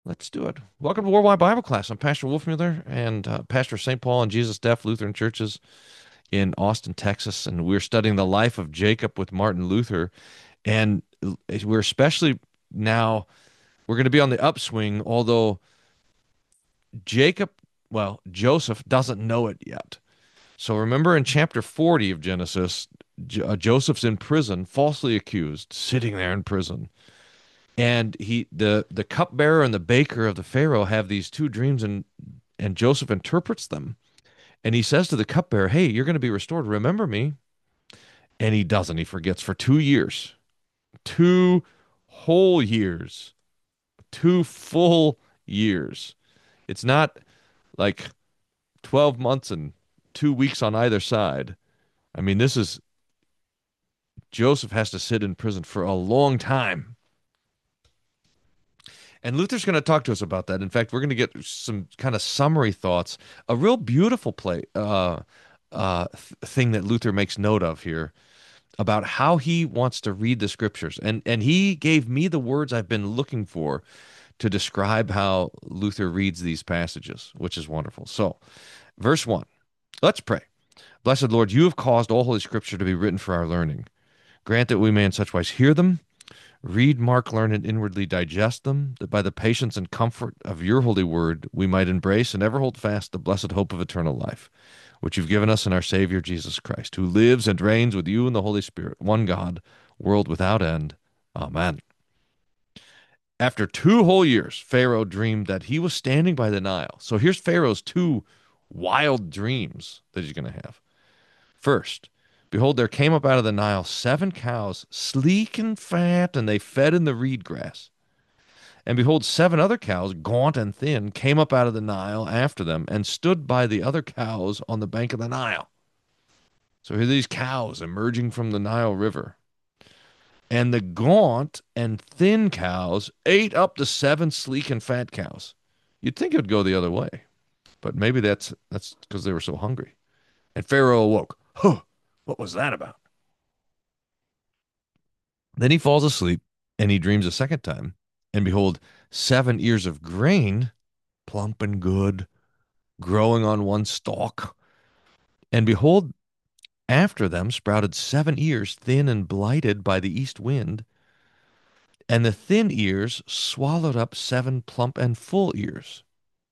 Let's do it. Welcome to Worldwide Bible Class. I'm Pastor Wolfmuller and pastor of St. Paul and Jesus Deaf Lutheran Churches in Austin, Texas. And we're studying the life of Jacob with Martin Luther. And we're especially now, we're going to be on the upswing, although Jacob, Joseph doesn't know it yet. So remember in chapter 40 of Genesis, Joseph's in prison, falsely accused, sitting there in prison. And the cupbearer and the baker of the Pharaoh have these two dreams, and Joseph interprets them. And he says to the cupbearer, "Hey, you're going to be restored. Remember me." And he doesn't. He forgets for 2 years, 2 whole years, 2 full years. It's not like 12 months and 2 weeks on either side. I mean, this is Joseph has to sit in prison for a long time. And Luther's going to talk to us about that. In fact, we're going to get some kind of summary thoughts. A real beautiful thing that Luther makes note of here about how he wants to read the scriptures. And he gave me the words I've been looking for to describe how Luther reads these passages, which is wonderful. So, verse 1. Let's pray. Blessed Lord, you have caused all holy scripture to be written for our learning. Grant that we may in such wise hear them, read, mark, learn, and inwardly digest them, that by the patience and comfort of your holy word we might embrace and ever hold fast the blessed hope of eternal life, which you've given us in our Savior Jesus Christ, who lives and reigns with you in the Holy Spirit, one God, world without end. Amen. After 2 whole years, Pharaoh dreamed that he was standing by the Nile. So here's Pharaoh's two wild dreams that he's going to have. First, behold, there came up out of the Nile 7 cows, sleek and fat, and they fed in the reed grass. And behold, 7 other cows, gaunt and thin, came up out of the Nile after them, and stood by the other cows on the bank of the Nile. So here are these cows emerging from the Nile River. And the gaunt and thin cows ate up the 7 sleek and fat cows. You'd think it would go the other way, but maybe that's because they were so hungry. And Pharaoh awoke. Huh, what was that about? Then he falls asleep, and he dreams a second time. And behold, 7 ears of grain, plump and good, growing on one stalk. And behold, after them sprouted 7 ears, thin and blighted by the east wind. And the thin ears swallowed up 7 plump and full ears.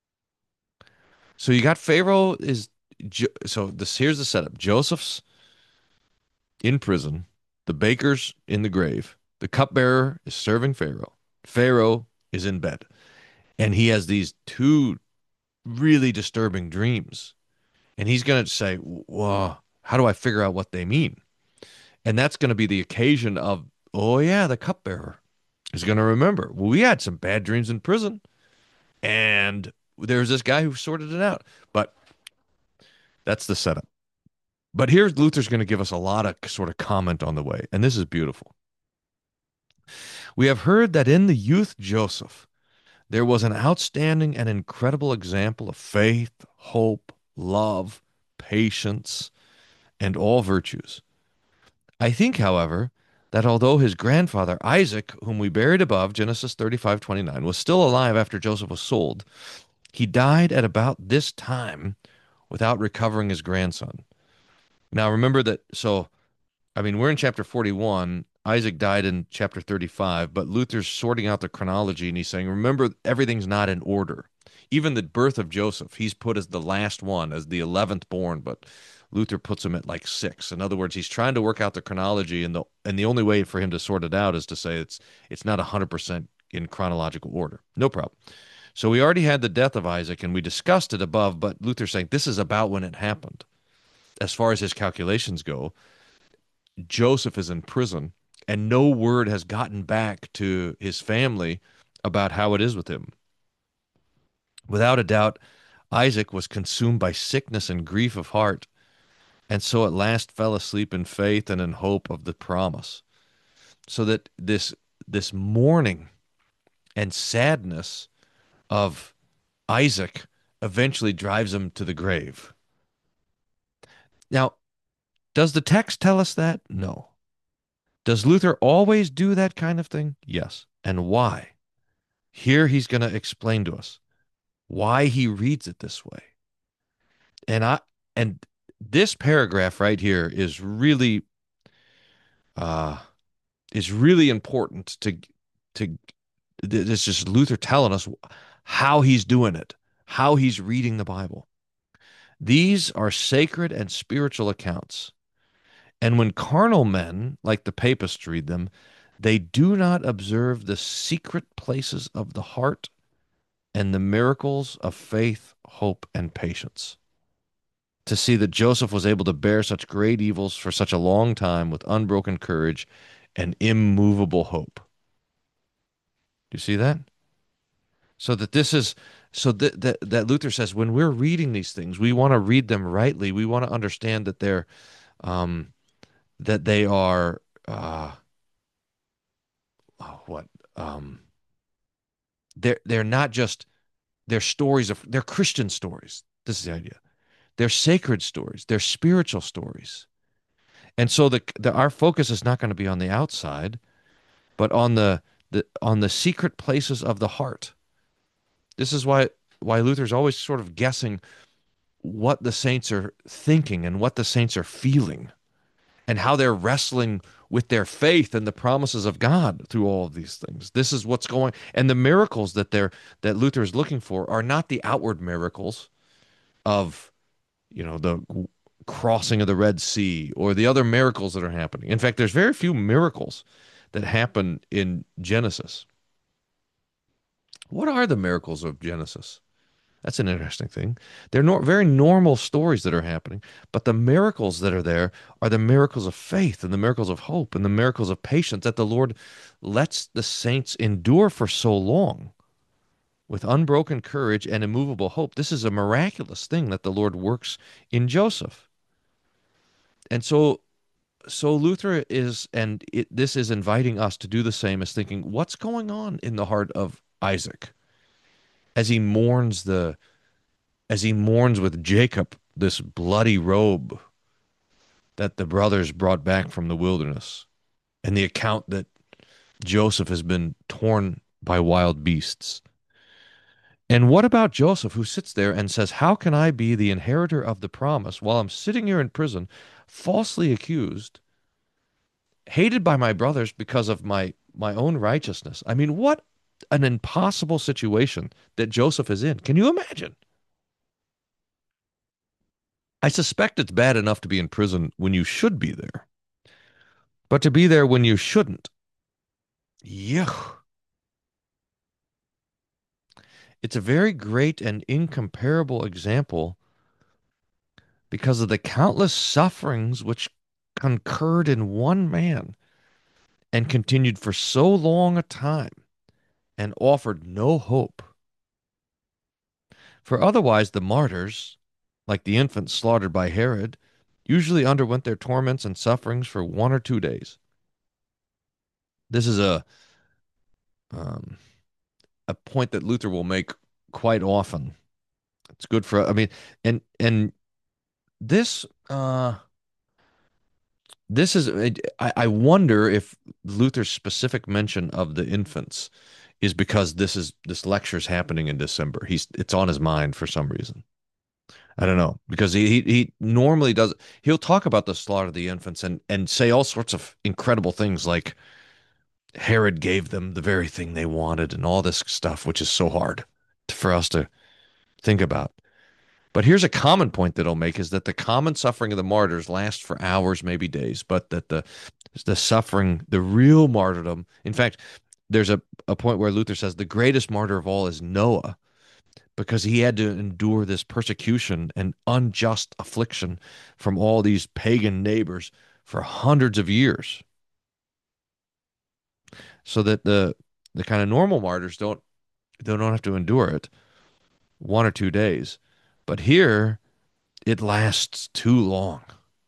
So you got Pharaoh is so this here's the setup. Joseph's in prison, the baker's in the grave, the cupbearer is serving Pharaoh. Pharaoh is in bed, and he has these two really disturbing dreams. And he's going to say, "Whoa, how do I figure out what they mean?" And that's going to be the occasion of, "Oh yeah, the cupbearer is going to remember. Well, we had some bad dreams in prison, and there's this guy who sorted it out." But that's the setup. But here's Luther's going to give us a lot of sort of comment on the way, and this is beautiful. We have heard that in the youth Joseph there was an outstanding and incredible example of faith, hope, love, patience, and all virtues. I think, however, that although his grandfather Isaac, whom we buried above Genesis 35:29, was still alive after Joseph was sold, he died at about this time without recovering his grandson. Now remember that, so I mean, we're in chapter 41. Isaac died in chapter 35, but Luther's sorting out the chronology and he's saying, remember, everything's not in order. Even the birth of Joseph, he's put as the last one, as the 11th born, but Luther puts him at like six. In other words, he's trying to work out the chronology, and the only way for him to sort it out is to say it's not 100% in chronological order. No problem. So we already had the death of Isaac, and we discussed it above, but Luther's saying this is about when it happened. As far as his calculations go, Joseph is in prison, and no word has gotten back to his family about how it is with him. Without a doubt, Isaac was consumed by sickness and grief of heart, and so at last fell asleep in faith and in hope of the promise. So that this mourning and sadness of Isaac eventually drives him to the grave. Now, does the text tell us that? No. Does Luther always do that kind of thing? Yes. And why? Here he's going to explain to us why he reads it this way. And I and this paragraph right here uh is really important to this is Luther telling us how he's doing it, how he's reading the Bible. These are sacred and spiritual accounts. And when carnal men, like the papists, read them, they do not observe the secret places of the heart and the miracles of faith, hope, and patience. To see that Joseph was able to bear such great evils for such a long time with unbroken courage and immovable hope. Do you see that? So that this is that Luther says when we're reading these things, we want to read them rightly. We want to understand that um, they are what um, they're not just they're stories of they're Christian stories. This is the idea. They're sacred stories. They're spiritual stories. And so our focus is not going to be on the outside, but on the secret places of the heart. This is why Luther's always sort of guessing what the saints are thinking and what the saints are feeling and how they're wrestling with their faith and the promises of God through all of these things. This is what's going and the miracles that Luther is looking for are not the outward miracles of, the crossing of the Red Sea or the other miracles that are happening. In fact, there's very few miracles that happen in Genesis. What are the miracles of Genesis? That's an interesting thing. They're very normal stories that are happening, but the miracles that are there are the miracles of faith and the miracles of hope and the miracles of patience that the Lord lets the saints endure for so long with unbroken courage and immovable hope. This is a miraculous thing that the Lord works in Joseph. And so Luther this is inviting us to do the same as thinking, what's going on in the heart of Isaac as he mourns with Jacob this bloody robe that the brothers brought back from the wilderness, and the account that Joseph has been torn by wild beasts. And what about Joseph, who sits there and says, how can I be the inheritor of the promise while I'm sitting here in prison, falsely accused, hated by my brothers because of my own righteousness? I mean, what an impossible situation that Joseph is in. Can you imagine? I suspect it's bad enough to be in prison when you should be there, but to be there when you shouldn't, yuck. It's a very great and incomparable example because of the countless sufferings which concurred in one man and continued for so long a time and offered no hope. For otherwise the martyrs, like the infants slaughtered by Herod, usually underwent their torments and sufferings for 1 or 2 days. This is um, a point that Luther will make quite often. It's good for, I mean, and this this is I wonder if Luther's specific mention of the infants is because this lecture is happening in December. It's on his mind for some reason. I don't know because he normally does. He'll talk about the slaughter of the infants and say all sorts of incredible things like Herod gave them the very thing they wanted and all this stuff, which is so hard for us to think about. But here's a common point that he'll make is that the common suffering of the martyrs lasts for hours, maybe days, but that the suffering, the real martyrdom, in fact, there's a point where Luther says the greatest martyr of all is Noah because he had to endure this persecution and unjust affliction from all these pagan neighbors for hundreds of years. So that the kind of normal martyrs don't have to endure it 1 or 2 days. But here it lasts too long.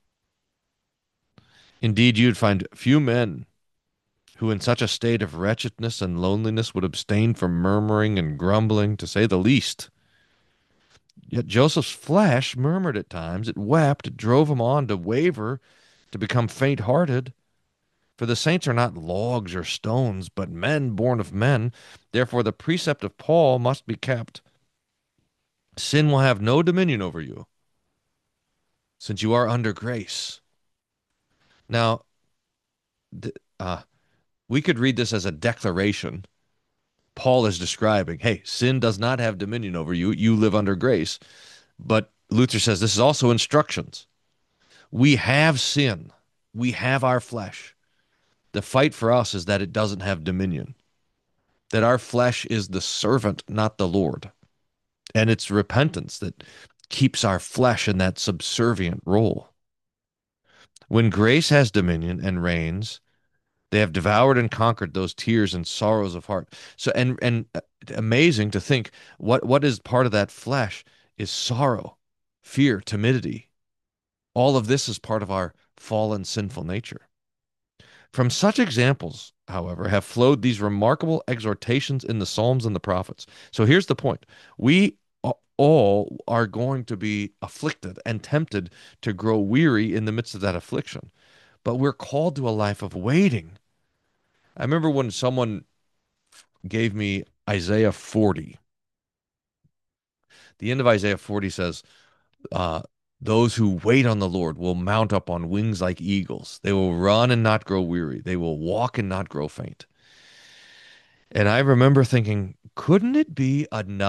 Indeed, you'd find few men who in such a state of wretchedness and loneliness would abstain from murmuring and grumbling, to say the least. Yet Joseph's flesh murmured at times, it wept, it drove him on to waver, to become faint-hearted. For the saints are not logs or stones, but men born of men. Therefore, the precept of Paul must be kept. Sin will have no dominion over you, since you are under grace. Now, th- uh, we could read this as a declaration. Paul is describing, hey, sin does not have dominion over you. You live under grace. But Luther says this is also instructions. We have sin. We have our flesh. The fight for us is that it doesn't have dominion, that our flesh is the servant, not the Lord. And it's repentance that keeps our flesh in that subservient role. When grace has dominion and reigns, they have devoured and conquered those tears and sorrows of heart. So and amazing to think what is part of that flesh is sorrow, fear, timidity. All of this is part of our fallen sinful nature. From such examples, however, have flowed these remarkable exhortations in the Psalms and the prophets. So here's the point. We all are going to be afflicted and tempted to grow weary in the midst of that affliction. But we're called to a life of waiting. I remember when someone gave me Isaiah 40. The end of Isaiah 40 says, uh, those who wait on the Lord will mount up on wings like eagles. They will run and not grow weary. They will walk and not grow faint. And I remember thinking, couldn't it be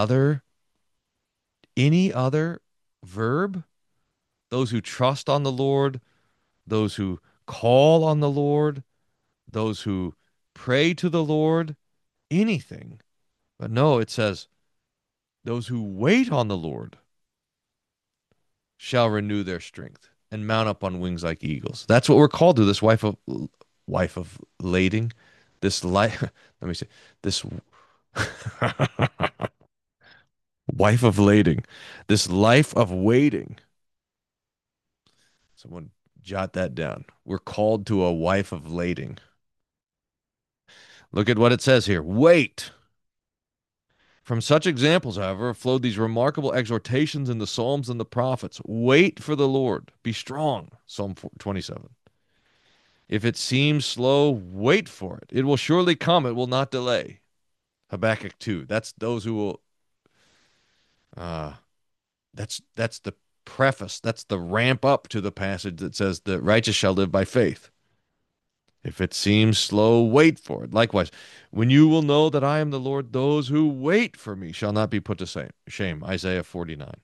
any other verb? Those who trust on the Lord, those who call on the Lord, those who pray to the Lord, anything. But no, it says, those who wait on the Lord shall renew their strength and mount up on wings like eagles. That's what we're called to, this wife of lading, this life, let me say, this wife of lading, this life of waiting. Someone jot that down. We're called to a wife of lading. Look at what it says here. Wait. From such examples, however, flowed these remarkable exhortations in the Psalms and the prophets. Wait for the Lord. Be strong. Psalm 27. If it seems slow, wait for it. It will surely come. It will not delay. Habakkuk 2. That's those who will uh that's the preface. That's the ramp up to the passage that says the righteous shall live by faith. If it seems slow, wait for it. Likewise, when you will know that I am the Lord, those who wait for me shall not be put to shame. Isaiah 49.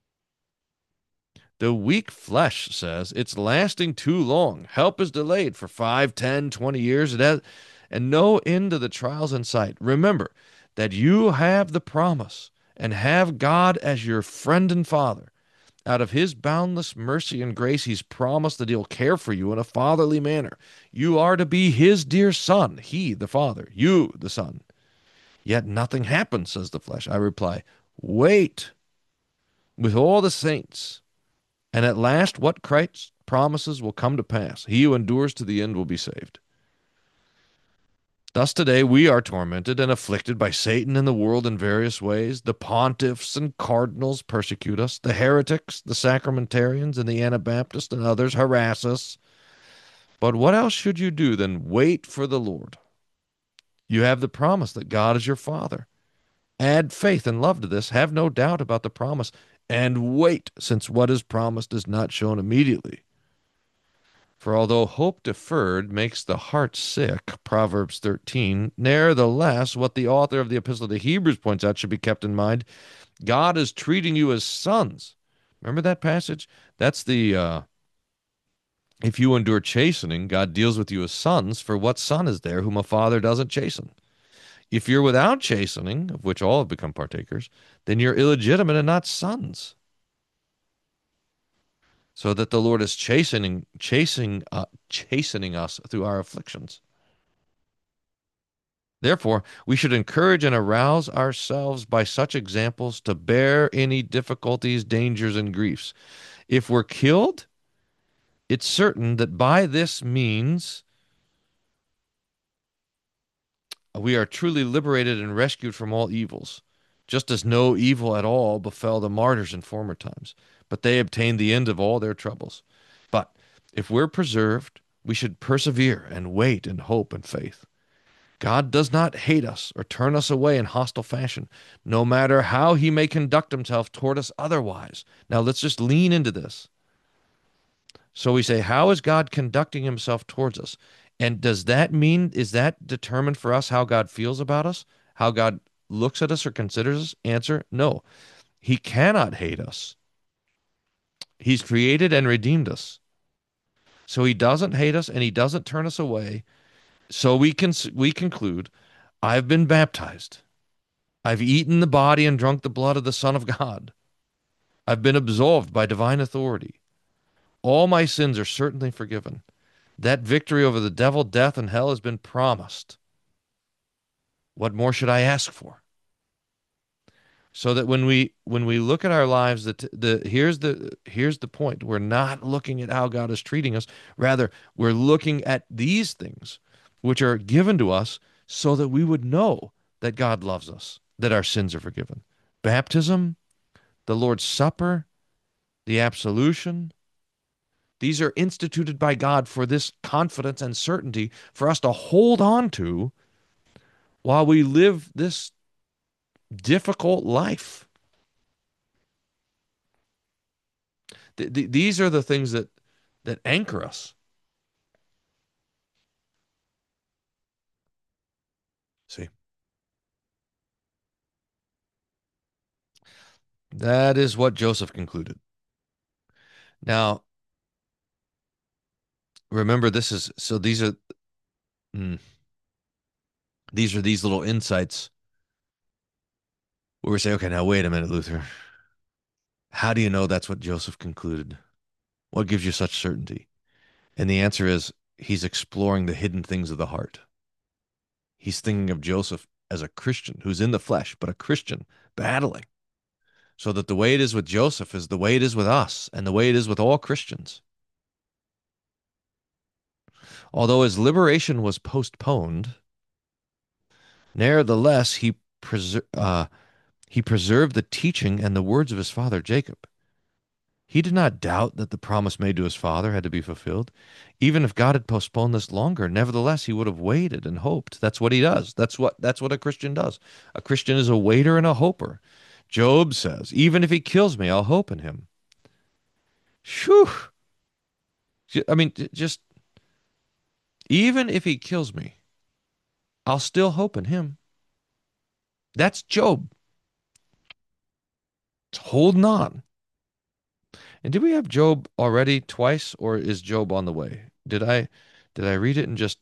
The weak flesh says it's lasting too long. Help is delayed for 5, 10, 20 years. It has, and no end to the trials in sight. Remember that you have the promise and have God as your friend and father. Out of his boundless mercy and grace, he's promised that he'll care for you in a fatherly manner. You are to be his dear son, he, the father, you, the son. Yet nothing happens, says the flesh. I reply, wait with all the saints. And at last, what Christ promises will come to pass. He who endures to the end will be saved. Thus today we are tormented and afflicted by Satan and the world in various ways. The pontiffs and cardinals persecute us. The heretics, the sacramentarians, and the Anabaptists and others harass us. But what else should you do than wait for the Lord? You have the promise that God is your Father. Add faith and love to this. Have no doubt about the promise. And wait, since what is promised is not shown immediately. For although hope deferred makes the heart sick, Proverbs 13, nevertheless, what the author of the Epistle to Hebrews points out should be kept in mind. God is treating you as sons. Remember that passage? That's if you endure chastening, God deals with you as sons, for what son is there whom a father doesn't chasten? If you're without chastening, of which all have become partakers, then you're illegitimate and not sons. So that the Lord is chastening us through our afflictions. Therefore, we should encourage and arouse ourselves by such examples to bear any difficulties, dangers, and griefs. If we're killed, it's certain that by this means we are truly liberated and rescued from all evils, just as no evil at all befell the martyrs in former times, but they obtained the end of all their troubles. But if we're preserved, We should persevere and wait in hope and faith. God does not hate us or turn us away in hostile fashion, no matter how he may conduct himself toward us otherwise. Now let's just lean into this. So we say, how is God conducting himself towards us? And does that mean, is that determined for us how God feels about us? How God looks at us or considers us? Answer, no. He cannot hate us. He's created and redeemed us. So he doesn't hate us and he doesn't turn us away. So we conclude, I've been baptized. I've eaten the body and drunk the blood of the Son of God. I've been absolved by divine authority. All my sins are certainly forgiven. That victory over the devil, death, and hell has been promised. What more should I ask for? So that when we look at our lives, here's the point. We're not looking at how God is treating us. Rather, we're looking at these things which are given to us so that we would know that God loves us, that our sins are forgiven. Baptism, the Lord's Supper, the absolution, these are instituted by God for this confidence and certainty for us to hold on to while we live this difficult life. These are the things that anchor us. See, that is what Joseph concluded. Now, remember, this is so. Mm, these are these little insights where we say, okay, now wait a minute, Luther. How do you know that's what Joseph concluded? What gives you such certainty? And the answer is he's exploring the hidden things of the heart. He's thinking of Joseph as a Christian who's in the flesh, but a Christian battling. So that the way it is with Joseph is the way it is with us and the way it is with all Christians. Although his liberation was postponed, nevertheless, he preserved the teaching and the words of his father Jacob. He did not doubt that the promise made to his father had to be fulfilled. Even if God had postponed this longer, nevertheless, he would have waited and hoped. That's what he does. That's what a Christian does. A Christian is a waiter and a hoper. Job says, even if he kills me, I'll hope in him. Phew. I mean, just even if he kills me, I'll still hope in him. That's Job. It's holding on. And did we have Job already twice, or is Job on the way? Did I read it and just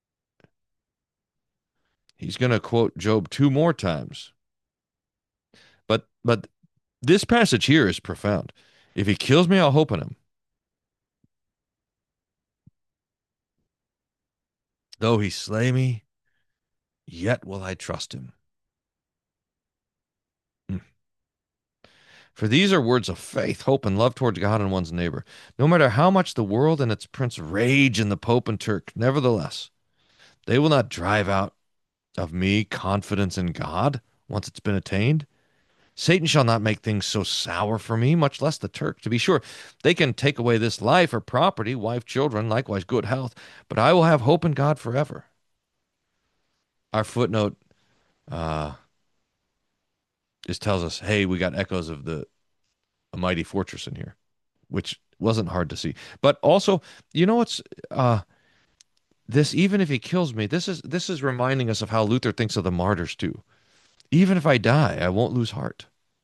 he's going to quote Job two more times. But this passage here is profound. If he kills me, I'll hope in him. Though he slay me, yet will I trust him. Hmm. For these are words of faith, hope, and love towards God and one's neighbor. No matter how much the world and its prince rage in the Pope and Turk, nevertheless, they will not drive out of me confidence in God once it's been attained. Satan shall not make things so sour for me, much less the Turk. To be sure, they can take away this life or property, wife, children, likewise good health, but I will have hope in God forever. Our footnote uh, just tells us, hey, we got echoes of a mighty fortress in here, which wasn't hard to see. But also, you know what's this? Even if he kills me, this is reminding us of how Luther thinks of the martyrs too. Even if I die, I won't lose heart.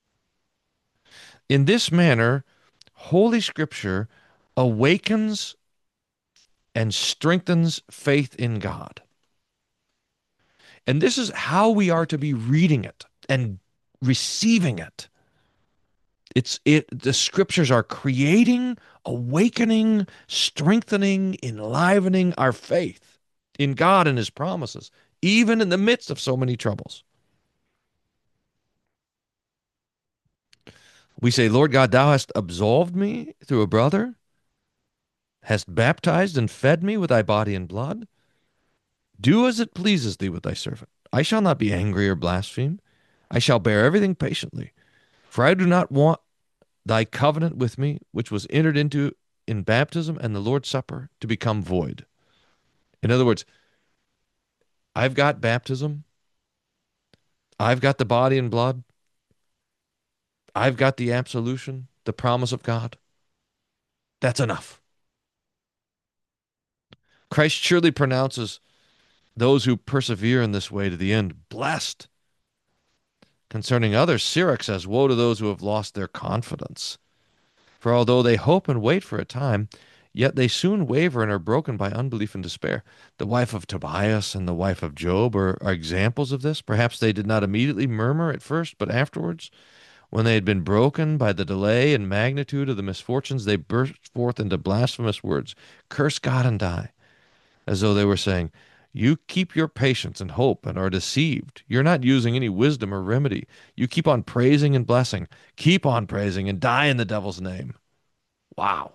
In this manner, Holy Scripture awakens and strengthens faith in God. And this is how we are to be reading it and receiving it. The scriptures are creating, awakening, strengthening, enlivening our faith in God and his promises, even in the midst of so many troubles. We say, Lord God, thou hast absolved me through a brother, hast baptized and fed me with thy body and blood. Do as it pleases thee with thy servant. I shall not be angry or blaspheme. I shall bear everything patiently. For I do not want thy covenant with me, which was entered into in baptism and the Lord's Supper to become void. In other words, I've got baptism, I've got the body and blood, I've got the absolution, the promise of God. That's enough. Christ surely pronounces those who persevere in this way to the end blessed. Concerning others, Sirach says, woe to those who have lost their confidence. For although they hope and wait for a time, yet they soon waver and are broken by unbelief and despair. The wife of Tobias and the wife of Job are examples of this. Perhaps they did not immediately murmur at first, but afterwards, when they had been broken by the delay and magnitude of the misfortunes, they burst forth into blasphemous words, curse God and die, as though they were saying, you keep your patience and hope and are deceived. You're not using any wisdom or remedy. You keep on praising and blessing. Keep on praising and die in the devil's name. Wow.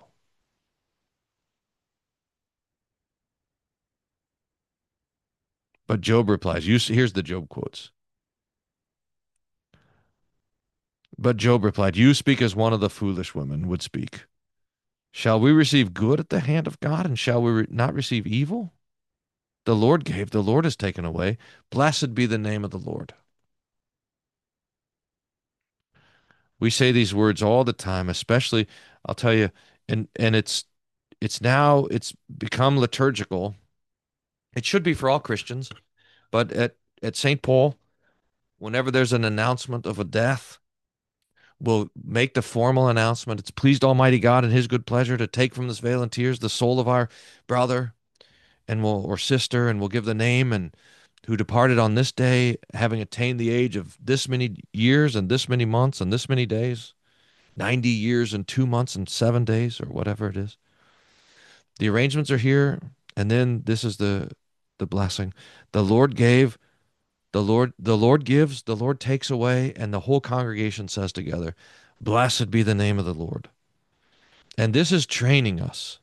But Job replies, here's the Job quotes. But Job replied, you speak as one of the foolish women would speak. Shall we receive good at the hand of God, and shall we not receive evil? The Lord gave, the Lord has taken away. Blessed be the name of the Lord. We say these words all the time, especially, I'll tell you, and it's become liturgical. It should be for all Christians, but at St. Paul, whenever there's an announcement of a death, we'll make the formal announcement. It's pleased Almighty God in his good pleasure to take from this vale and tears the soul of our brother and will or sister, and we'll give the name and who departed on this day, having attained the age of this many years and this many months and this many days, 90 years and 2 months and 7 days, or whatever it is. The arrangements are here, and then this is the blessing. The Lord gave, the Lord gives, the Lord takes away, and the whole congregation says together, blessed be the name of the Lord. And this is training us.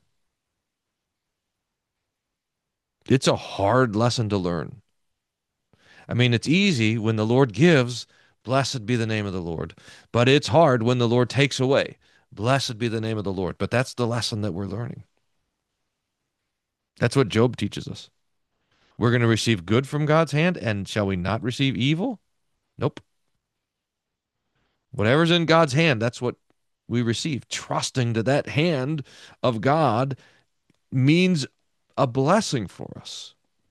It's a hard lesson to learn. I mean, it's easy when the Lord gives, blessed be the name of the Lord. But it's hard when the Lord takes away. Blessed be the name of the Lord. But that's the lesson that we're learning. That's what Job teaches us. We're going to receive good from God's hand, and shall we not receive evil? Nope. Whatever's in God's hand, that's what we receive. Trusting to that hand of God means a blessing for us.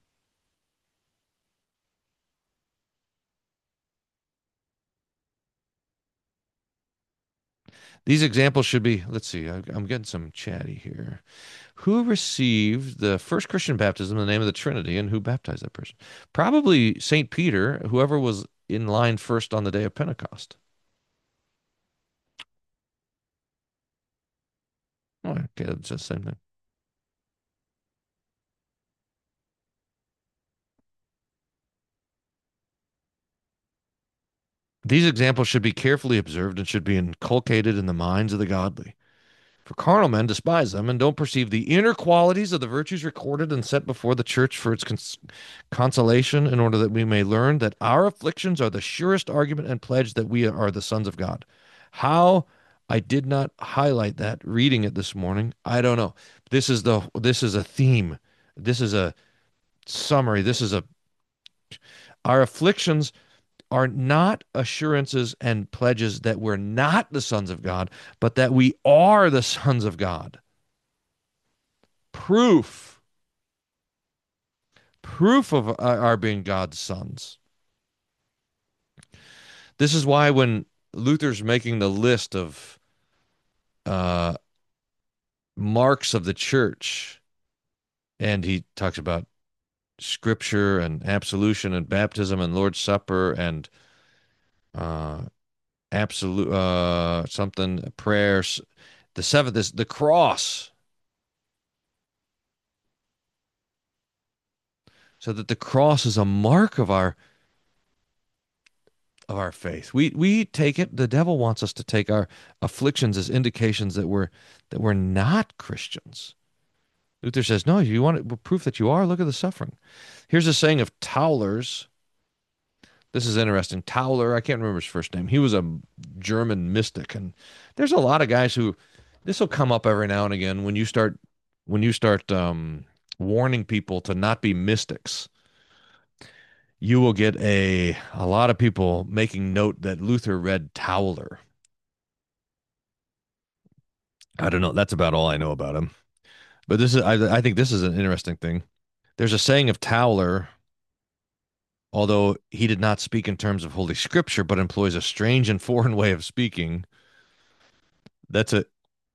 These examples should be, let's see, I'm getting some chatty here. Who received the first Christian baptism in the name of the Trinity, and who baptized that person? Probably St. Peter, whoever was in line first on the day of Pentecost. Oh, okay, it's the same thing. These examples should be carefully observed and should be inculcated in the minds of the godly. For carnal men despise them and don't perceive the inner qualities of the virtues recorded and set before the church for its consolation, in order that we may learn that our afflictions are the surest argument and pledge that we are the sons of God. How I did not highlight that reading it this morning, I don't know. This is a theme. This is a summary. This is a our afflictions are not assurances and pledges that we're not the sons of God, but that we are the sons of God. Proof, proof of our being God's sons. This is why when Luther's making the list of uh, marks of the church, and he talks about scripture and absolution and baptism and Lord's Supper and uh, absolute something prayers. The seventh is the cross, so that the cross is a mark of our faith. We take it. The devil wants us to take our afflictions as indications that we're not Christians. Luther says, no, you want proof that you are. Look at the suffering. Here's a saying of Tauler's. This is interesting. Tauler, I can't remember his first name. He was a German mystic, and there's a lot of guys who This will come up every now and again when you start warning people to not be mystics. You will get a lot of people making note that Luther read Tauler. I don't know. That's about all I know about him. But I think this is an interesting thing. There's a saying of Tauler, although he did not speak in terms of Holy Scripture, but employs a strange and foreign way of speaking. That's a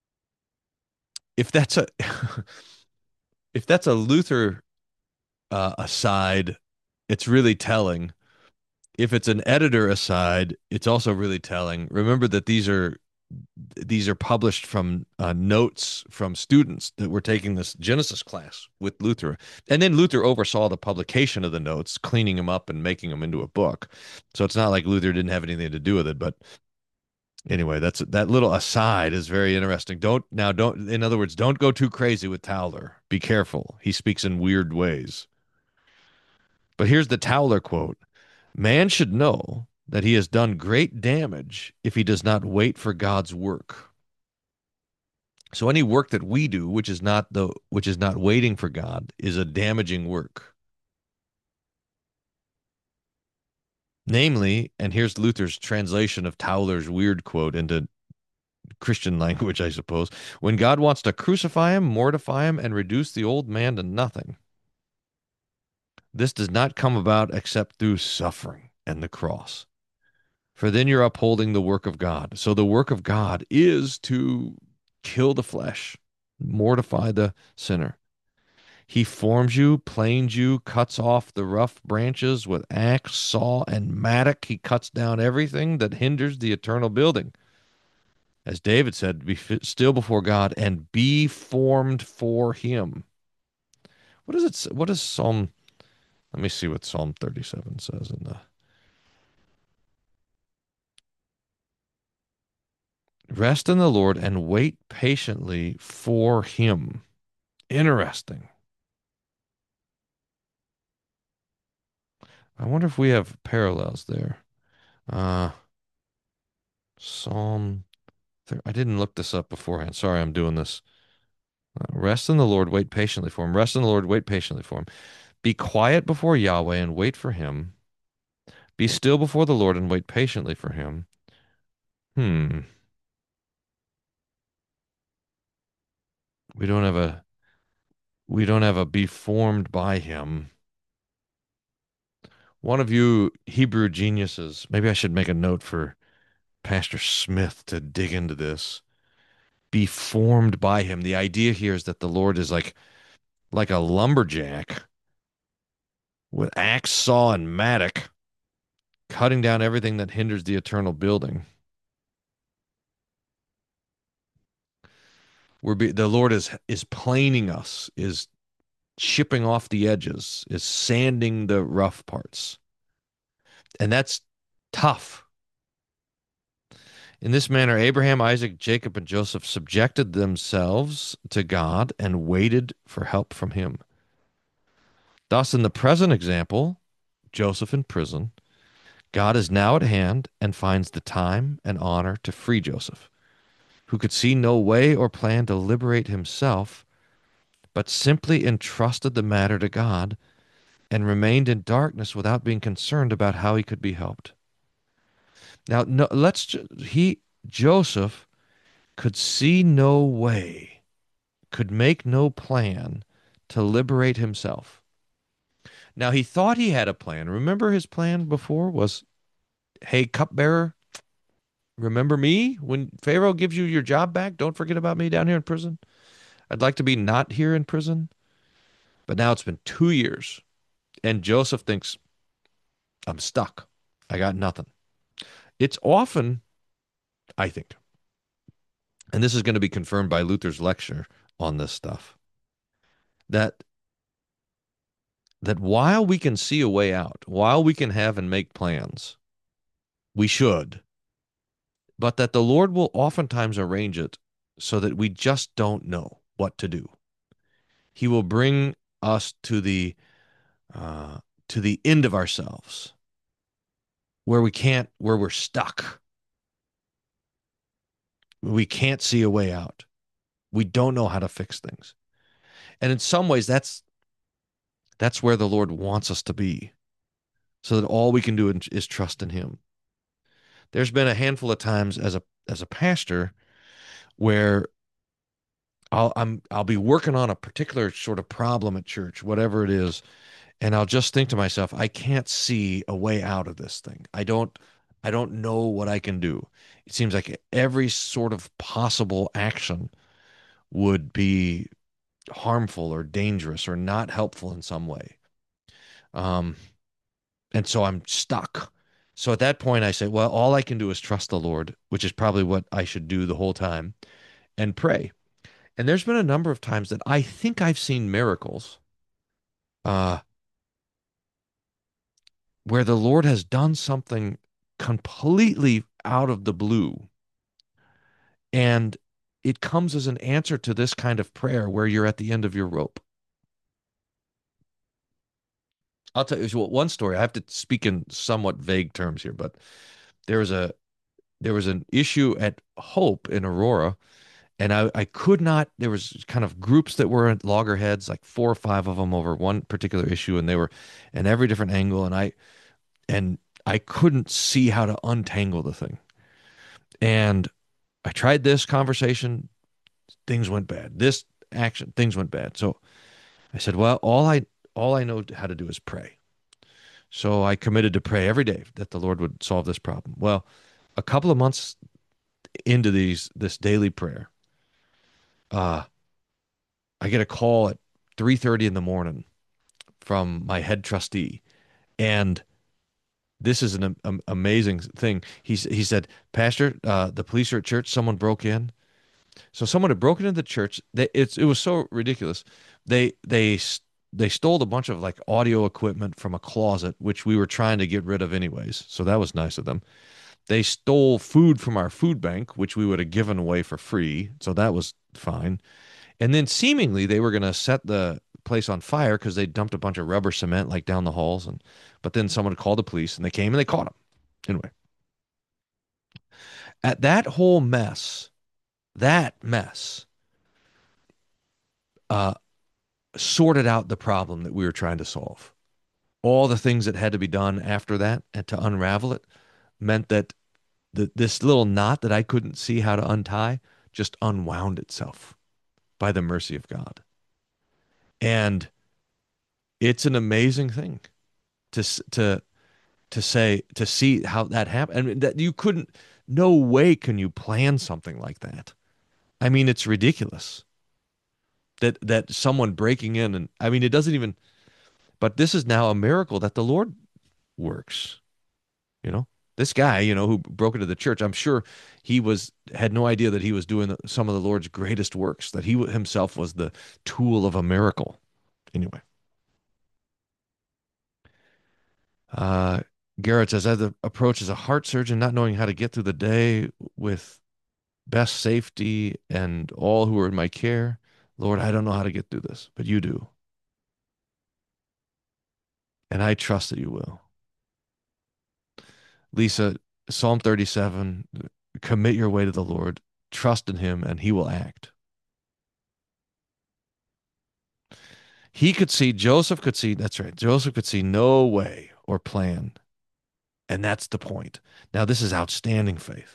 if that's a if that's a Luther aside, it's really telling. If it's an editor aside, it's also really telling. Remember that these are published from notes from students that were taking this Genesis class with Luther. And then Luther oversaw the publication of the notes, cleaning them up and making them into a book. So it's not like Luther didn't have anything to do with it. But anyway, that little aside is very interesting. In other words, don't go too crazy with Tauler. Be careful. He speaks in weird ways. But here's the Tauler quote. Man should know that he has done great damage if he does not wait for God's work. So any work that we do, which is not waiting for God, is a damaging work. Namely, and here's Luther's translation of Tauler's weird quote into Christian language, I suppose. When God wants to crucify him, mortify him, and reduce the old man to nothing, this does not come about except through suffering and the cross. For then you're upholding the work of God. So the work of God is to kill the flesh, mortify the sinner. He forms you, planes you, cuts off the rough branches with axe, saw, and mattock. He cuts down everything that hinders the eternal building. As David said, be still before God and be formed for him. What is it? What is Psalm? Let me see what Psalm 37 says in the rest in the Lord and wait patiently for him. Interesting. I wonder if we have parallels there. Uh, Psalm. I didn't look this up beforehand. Sorry, I'm doing this. Rest in the Lord, wait patiently for him. Rest in the Lord, wait patiently for him. Be quiet before Yahweh and wait for him. Be still before the Lord and wait patiently for him. Hmm. We don't have a we don't have a be formed by him. One of you Hebrew geniuses, maybe I should make a note for Pastor Smith to dig into this. Be formed by him. The idea here is that the Lord is like a lumberjack with axe, saw, and mattock, cutting down everything that hinders the eternal building. The Lord is planing us, is chipping off the edges, is sanding the rough parts. And that's tough. In this manner, Abraham, Isaac, Jacob, and Joseph subjected themselves to God and waited for help from him. Thus, in the present example, Joseph in prison, God is now at hand and finds the time and honor to free Joseph, who could see no way or plan to liberate himself, but simply entrusted the matter to God and remained in darkness without being concerned about how he could be helped. Now, no, Joseph could see no way, could make no plan to liberate himself. Now, he thought he had a plan. Remember his plan before was, hey, cupbearer, remember me when Pharaoh gives you your job back? Don't forget about me down here in prison. I'd like to be not here in prison. But now it's been 2 years, and Joseph thinks, I'm stuck. I got nothing. It's often, I think, and this is going to be confirmed by Luther's lecture on this stuff, that while we can see a way out, while we can have and make plans, we should, but that the Lord will oftentimes arrange it so that we just don't know what to do. He will bring us uh, to the end of ourselves, where we're stuck. We can't see a way out. We don't know how to fix things. And in some ways that's where the Lord wants us to be, so that all we can do is trust in him. There's been a handful of times as a pastor where I'll be working on a particular sort of problem at church, whatever it is, and I'll just think to myself, I can't see a way out of this thing. I don't know what I can do. It seems like every sort of possible action would be harmful or dangerous or not helpful in some way. Um, and so I'm stuck. So at that point, I say, well, all I can do is trust the Lord, which is probably what I should do the whole time, and pray. And there's been a number of times that I think I've seen miracles uh, where the Lord has done something completely out of the blue. And it comes as an answer to this kind of prayer where you're at the end of your rope. I'll tell you one story. I have to speak in somewhat vague terms here, but there was a there was an issue at Hope in Aurora, and I could not. There was kind of groups that were at loggerheads, like four or five of them over one particular issue, and they were in every different angle, and I couldn't see how to untangle the thing. And I tried this conversation, things went bad. This action, things went bad. So I said, well, all I know how to do is pray. So I committed to pray every day that the Lord would solve this problem. Well, a couple of months into this daily prayer, uh, I get a call at 3:30 in the morning from my head trustee, and this is an amazing thing. He said, Pastor, the police are at church. Someone broke in. So someone had broken into the church. It was so ridiculous. They they they stole a bunch of like audio equipment from a closet, which we were trying to get rid of anyways. So that was nice of them. They stole food from our food bank, which we would have given away for free. So that was fine. And then seemingly they were going to set the place on fire because they dumped a bunch of rubber cement like down the halls. And but then someone called the police and they came and they caught them. Anyway, at that mess, uh, sorted out the problem that we were trying to solve. All the things that had to be done after that and to unravel it meant that this little knot that I couldn't see how to untie just unwound itself by the mercy of God. And it's an amazing thing to see how that happened. I mean, that you couldn't. No way can you plan something like that. I mean, it's ridiculous that someone breaking in, and I mean, it doesn't even. But this is now a miracle that the Lord works. You know, this guy, who broke into the church, I'm sure he had no idea that he was doing some of the Lord's greatest works, that he himself was the tool of a miracle. Anyway, uh, Garrett says, as I approach as a heart surgeon, not knowing how to get through the day with best safety and all who are in my care, Lord, I don't know how to get through this, but you do. And I trust that you will. Lisa, Psalm 37, commit your way to the Lord, trust in him, and he will act. Joseph could see, that's right. Joseph could see no way or plan. And that's the point. Now, this is outstanding faith.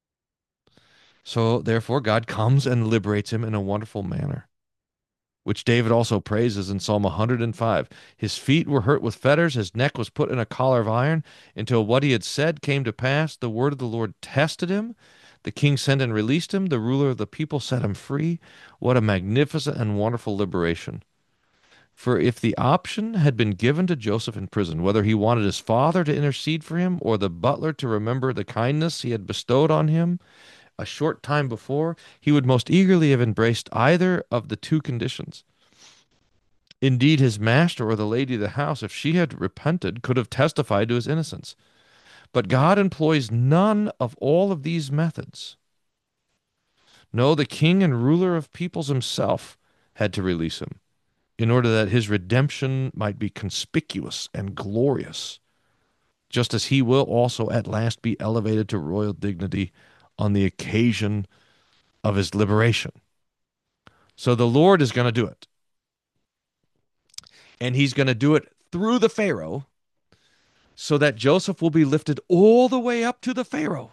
So, therefore, God comes and liberates him in a wonderful manner, which David also praises in Psalm 105. His feet were hurt with fetters, his neck was put in a collar of iron, until what he had said came to pass. The word of the Lord tested him. The king sent and released him. The ruler of the people set him free. What a magnificent and wonderful liberation. For if the option had been given to Joseph in prison, whether he wanted his father to intercede for him or the butler to remember the kindness he had bestowed on him a short time before, he would most eagerly have embraced either of the two conditions. Indeed, his master or the lady of the house, if she had repented, could have testified to his innocence. But God employs none of all of these methods. No, the king and ruler of peoples himself had to release him, in order that his redemption might be conspicuous and glorious, just as he will also at last be elevated to royal dignity on the occasion of his liberation. So the Lord is going to do it. And he's going to do it through the Pharaoh so that Joseph will be lifted all the way up to the Pharaoh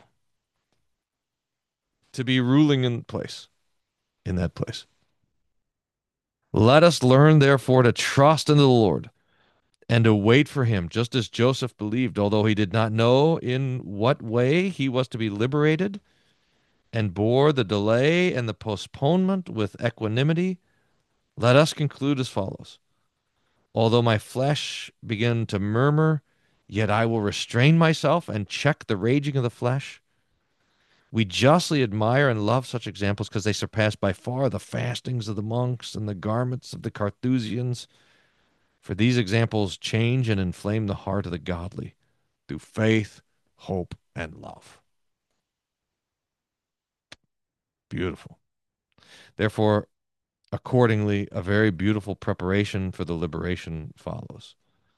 to be ruling in place, in that place. Let us learn, therefore, to trust in the Lord and to wait for him, just as Joseph believed, although he did not know in what way he was to be liberated, and bore the delay and the postponement with equanimity. Let us conclude as follows. Although my flesh begin to murmur, yet I will restrain myself and check the raging of the flesh. We justly admire and love such examples because they surpass by far the fastings of the monks and the garments of the Carthusians. For these examples change and inflame the heart of the godly through faith, hope, and love. Beautiful. Therefore, accordingly, a very beautiful preparation for the liberation follows.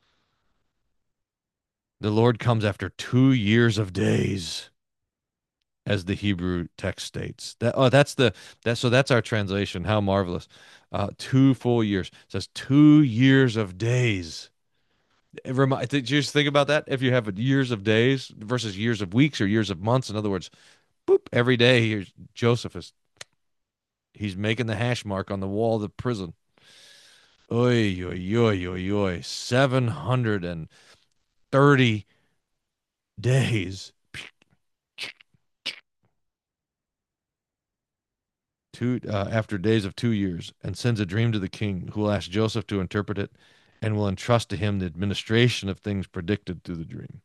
The Lord comes after 2 years of days, as the Hebrew text states. That's our translation. How marvelous! 2 full years. It says 2 years of days. Did you just think about that? If you have years of days versus years of weeks or years of months, in other words, boop, every day here's Joseph is he's making the hash mark on the wall of the prison. Oy, oy, oy, oy, oy. 730 days. After days of 2 years, and sends a dream to the king, who will ask Joseph to interpret it and will entrust to him the administration of things predicted through the dream.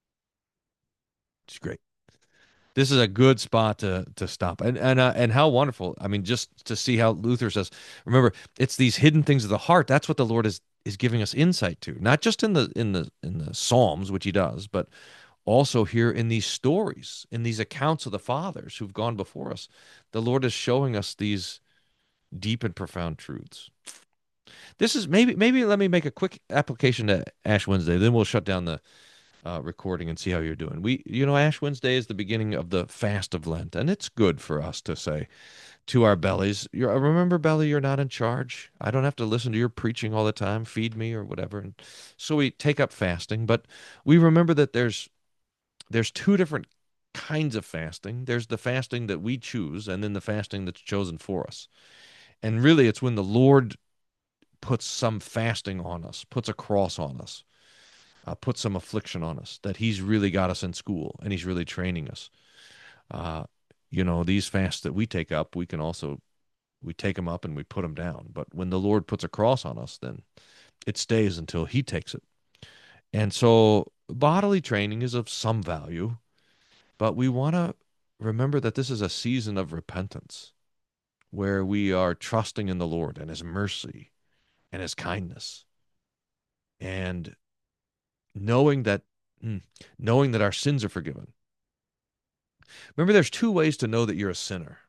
It's great. This is a good spot to stop, and how wonderful. I mean, just to see how Luther says. Remember, it's these hidden things of the heart. That's what the Lord is giving us insight to, not just in the Psalms, which He does, but also here in these stories, in these accounts of the fathers who've gone before us. The Lord is showing us these deep and profound truths. This is maybe let me make a quick application to Ash Wednesday. Then we'll shut down the recording and see how you're doing. Ash Wednesday is the beginning of the fast of Lent, and it's good for us to say to our bellies, remember, belly, you're not in charge. I don't have to listen to your preaching all the time. Feed me or whatever. And so we take up fasting, but we remember that there's two different kinds of fasting. There's the fasting that we choose, and then the fasting that's chosen for us. And really, it's when the Lord puts some fasting on us, puts a cross on us, puts some affliction on us, that He's really got us in school and He's really training us. Uh, these fasts that we take up, we take them up and we put them down. But when the Lord puts a cross on us, then it stays until He takes it. And so bodily training is of some value, but we want to remember that this is a season of repentance where we are trusting in the Lord and His mercy and His kindness, and knowing that knowing that our sins are forgiven. Remember, there's two ways to know that you're a sinner.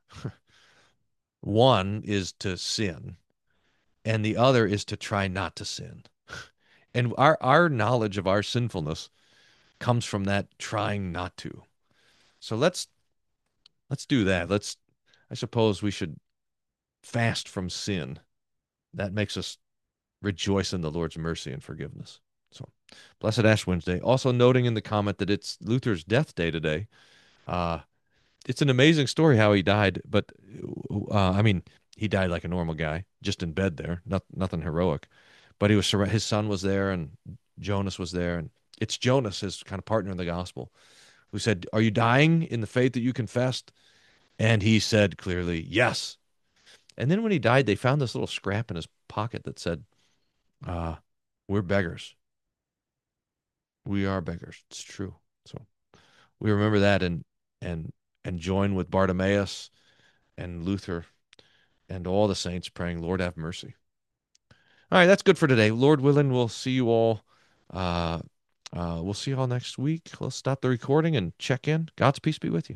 One is to sin, and the other is to try not to sin. And our knowledge of our sinfulness comes from that trying not to. So let's do that. I suppose we should fast from sin. That makes us rejoice in the Lord's mercy and forgiveness. So, blessed Ash Wednesday. Also noting in the comment that it's Luther's death day today. Uh, it's an amazing story how he died, but I mean, he died like a normal guy, just in bed there, nothing heroic. But his son was there, and Jonas was there, and it's Jonas, his kind of partner in the gospel, who said, "Are you dying in the faith that you confessed?" And he said clearly, "Yes." And then when he died, they found this little scrap in his pocket that said, uh, "We're beggars. We are beggars." It's true. So we remember that and and join with Bartimaeus and Luther and all the saints praying, "Lord, have mercy." All right, that's good for today. Lord willing, we'll see you all. Uh, we'll see you all next week. Let's stop the recording and check in. God's peace be with you.